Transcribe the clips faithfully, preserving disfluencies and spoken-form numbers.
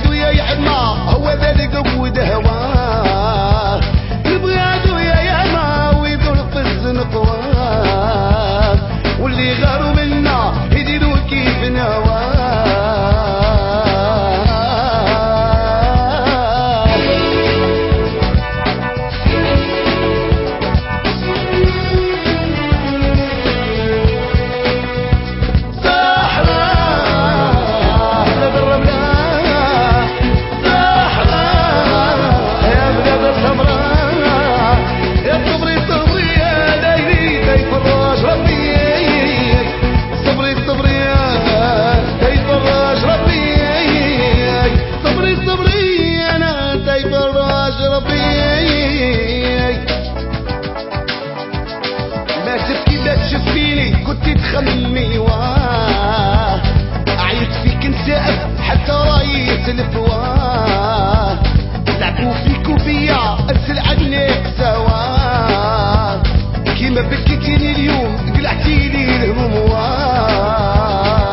عدو يا يعمى هو ذلك قود هواه نبغي عدو يا يعمى ويدور في الزنقواه واللي غاروا منا يديروا كيف نواه ما تبكي لا تشفيني كنت تخممي واه عيط فيك نسأب حتى راي تلفواه لعبوا فيك وفيا ارسل عنك سوا كيما بكيتيني اليوم قلعتيلي الهموم واه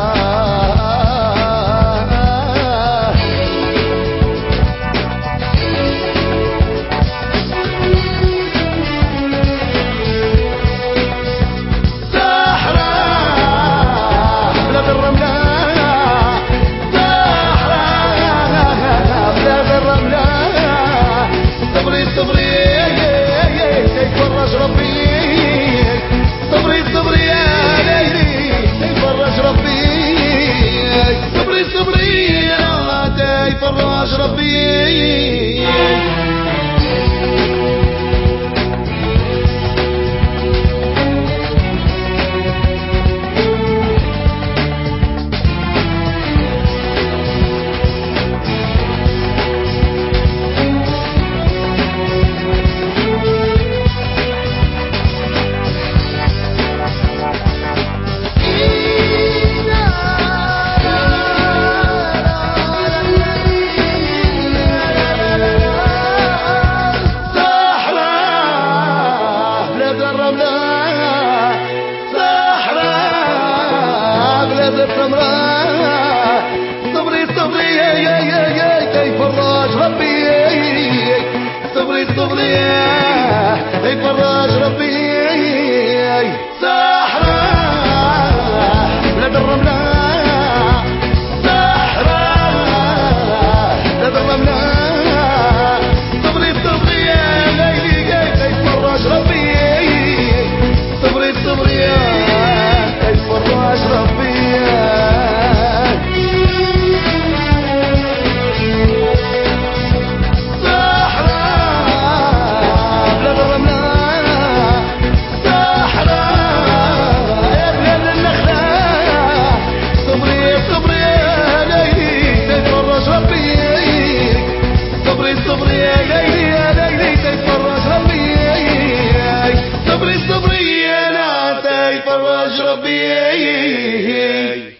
فراج ربي صبري صبري يا يا يا يا كيف الراج ربي صبري صبري كيف الراج ربي صحراء بلاد الرملة صحراء بلاد الرملة صبري صبري يا ليلي كيف الراج ربي صبري صبري كيف الراج ربي صبري يا ليلي يا ليلي تيفرج ربي صبري صبري انا تيفرج ربي